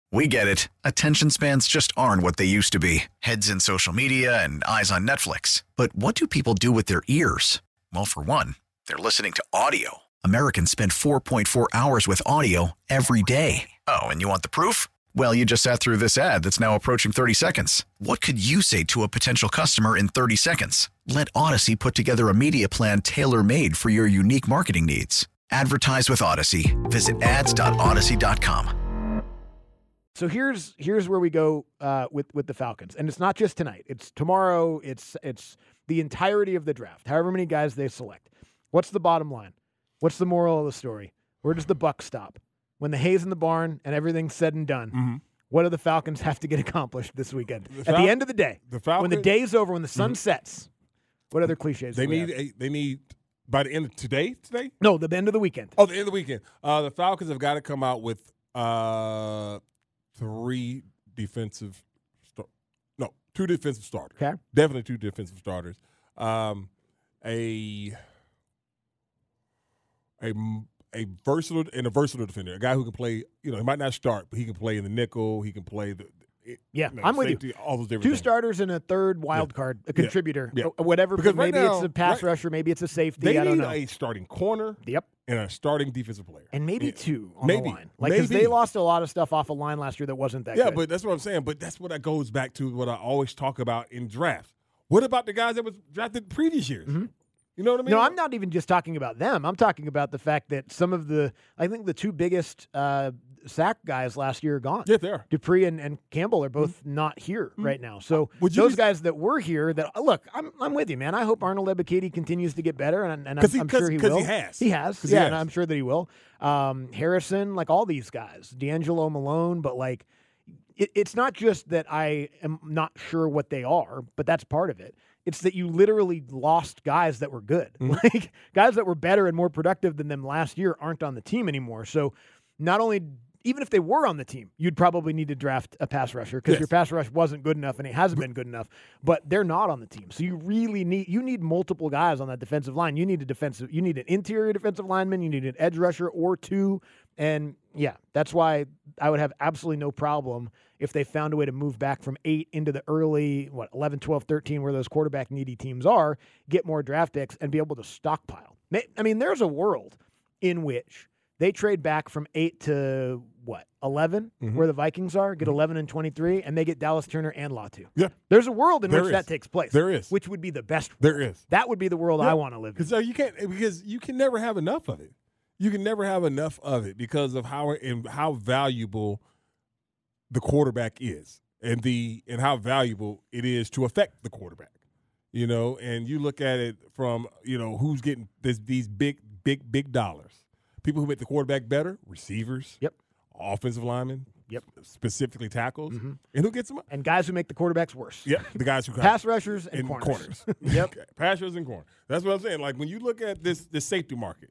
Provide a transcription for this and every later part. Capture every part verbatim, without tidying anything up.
We get it. Attention spans just aren't what they used to be. Heads in social media and eyes on Netflix. But what do people do with their ears? Well, for one, they're listening to audio. Americans spend four point four hours with audio every day. Oh, and you want the proof? Well, you just sat through this ad that's now approaching thirty seconds. What could you say to a potential customer in thirty seconds? Let Odyssey put together a media plan tailor-made for your unique marketing needs. Advertise with Odyssey. Visit ads dot odyssey dot com. So here's here's where we go uh, with with the Falcons, and it's not just tonight. It's tomorrow. It's it's the entirety of the draft. However many guys they select. What's the bottom line? What's the moral of the story? Where does the buck stop? When the hay's in the barn and everything's said and done, mm-hmm. what do the Falcons have to get accomplished this weekend? The Fal- At the end of the day, the Falcons, when the day's over, when the sun mm-hmm. sets, what other cliches? They do we need. have? A, they need by the end of today. Today? No, the end of the weekend. Oh, the end of the weekend. Uh, the Falcons have got to come out with. Uh, Three defensive, st- no, two defensive starters. Okay, definitely two defensive starters. Um, a a a versatile and a versatile defender, a guy who can play. You know, he might not start, but he can play in the nickel. He can play the. It, yeah, you know, I'm safety, with you. All those different two things. starters and a third wild yeah. card, a contributor, yeah. Yeah. whatever. Because maybe right now, it's a pass right, rusher, maybe it's a safety. They I don't need know. a starting corner. Yep. And a starting defensive player. And maybe yeah. two on maybe. the line. Like, because they lost a lot of stuff off the line last year that wasn't that yeah, good. Yeah, but that's what I'm saying. But that's what that goes back to what I always talk about in drafts. What about the guys that was drafted previous years? Mm-hmm. You know what I mean? No, I'm not even just talking about them. I'm talking about the fact that some of the, I think the two biggest uh, sack guys last year are gone. Yeah, they are. Dupree and, and Campbell are both mm-hmm. not here mm-hmm. right now. So Would those be, guys that were here, that look, I'm I'm with you, man. I hope Arnold Ebiketie continues to get better, and, and I'm, he, I'm sure he will. Because he has. He has. Yeah, he has. And I'm sure that he will. Um, Harrison, like all these guys, D'Angelo Malone, but like it, it's not just that I am not sure what they are, but that's part of it. It's that you literally lost guys that were good. Mm-hmm. Like guys that were better and more productive than them last year aren't on the team anymore. So not only, even if they were on the team, you'd probably need to draft a pass rusher because yes. your pass rush wasn't good enough and it hasn't been good enough, but they're not on the team. So you really need, you need multiple guys on that defensive line. You need a defensive, you need an interior defensive lineman, you need an edge rusher or two. And yeah, that's why I would have absolutely no problem if they found a way to move back from eight into the early, what, eleven, twelve, thirteen, where those quarterback needy teams are, get more draft picks and be able to stockpile. I mean, there's a world in which they trade back from eight to what, eleven, mm-hmm. where the Vikings are, get eleven and twenty-three, and they get Dallas Turner and Latu. Yeah. There's a world in there which is. that takes place. There is. Which would be the best world. There is. That would be the world yeah. I want to live in. Because you can't, because you can never have enough of it. You can never have enough of it because of how and how valuable the quarterback is, and the and how valuable it is to affect the quarterback. You know, and you look at it from, you know, who's getting this, these big, big, big dollars. People who make the quarterback better, receivers, yep, offensive linemen, yep, specifically tackles, mm-hmm. and who gets them? And guys who make the quarterbacks worse. Yep, the guys who pass rushers and, and corners. corners. Yep, okay. Pass rushers and corners. That's what I'm saying. Like when you look at this this safety market,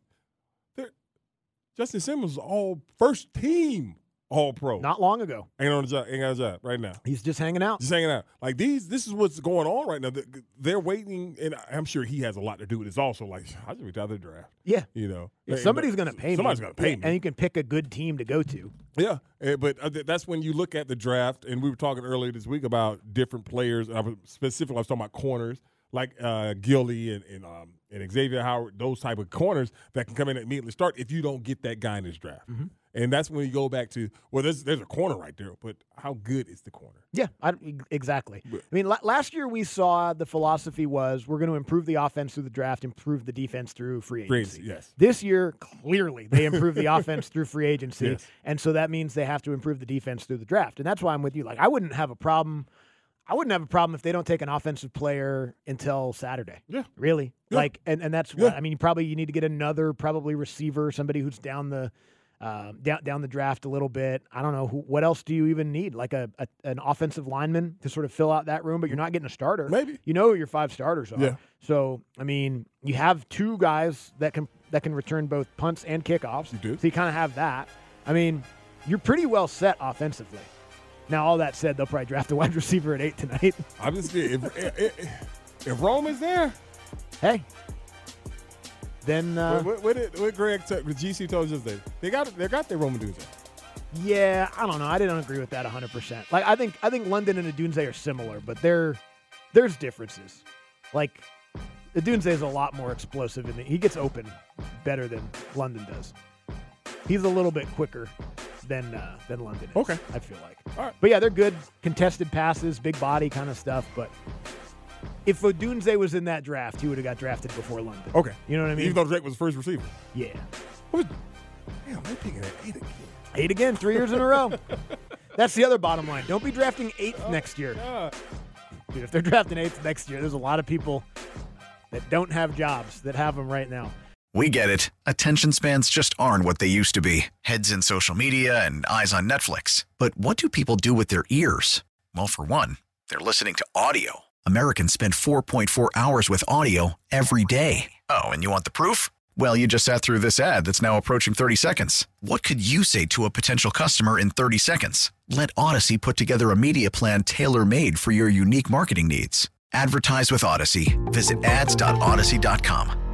Justin Simmons is all first team All Pro. Not long ago. Ain't on the job. Ain't got a job right now. He's just hanging out. Just hanging out. Like these. This is what's going on right now. They're waiting, and I'm sure he has a lot to do with this. Also, like I just reached out the draft. Yeah. You know, yeah, somebody's going to pay me. Somebody's going to pay me, and you can pick a good team to go to. Yeah, but that's when you look at the draft, and we were talking earlier this week about different players. I was specifically, I was talking about corners like uh, Gilly and and, um, and Xavier Howard, those type of corners that can come in and immediately start if you don't get that guy in this draft. Mm-hmm. And that's when you go back to, well, there's, there's a corner right there, but how good is the corner? Yeah, I, exactly. I mean, la- last year we saw the philosophy was we're going to improve the offense through the draft, improve the defense through free agency. Free, yes. This year, clearly, they improve the offense through free agency, yes. and so that means they have to improve the defense through the draft. And that's why I'm with you. Like, I wouldn't have a problem – I wouldn't have a problem if they don't take an offensive player until Saturday. Yeah. Really? Yeah. Like, and, and that's yeah. what, I mean, you probably, you need to get another probably receiver, somebody who's down the, uh, down, down the draft a little bit. I don't know. Who, what else do you even need? Like a, a an offensive lineman to sort of fill out that room, but you're not getting a starter. Maybe. You know who your five starters are. Yeah. So, I mean, you have two guys that can, that can return both punts and kickoffs. You do. So you kind of have that. I mean, you're pretty well set offensively. Now, all that said, they'll probably draft a wide receiver at eight tonight. I'm just if, if, if Rome is there, hey, then uh, what, what, what did what Greg t- G C told us yesterday? They got they got their Roman dudes. Yeah, I don't know. I didn't agree with that one hundred percent. Like, I think I think London and Odunze are similar, but there, there's differences. Like, Odunze is a lot more explosive, and he gets open better than London does. He's a little bit quicker than uh, than London is, Okay. I feel like. All right. But, yeah, they're good contested passes, big body kind of stuff. But if Odunze was in that draft, he would have got drafted before London. Okay. You know what I mean? Even though Drake was the first receiver. Yeah. What was, damn, they're picking at eight again. Eight again, three years in a row. That's the other bottom line. Don't be drafting eighth oh, next year. God. Dude, if they're drafting eighth next year, there's a lot of people that don't have jobs that have them right now. We get it. Attention spans just aren't what they used to be. Heads in social media and eyes on Netflix. But what do people do with their ears? Well, for one, they're listening to audio. Americans spend four point four hours with audio every day. Oh, and you want the proof? Well, you just sat through this ad that's now approaching thirty seconds. What could you say to a potential customer in thirty seconds? Let Odyssey put together a media plan tailor-made for your unique marketing needs. Advertise with Odyssey. Visit ads dot odyssey dot com.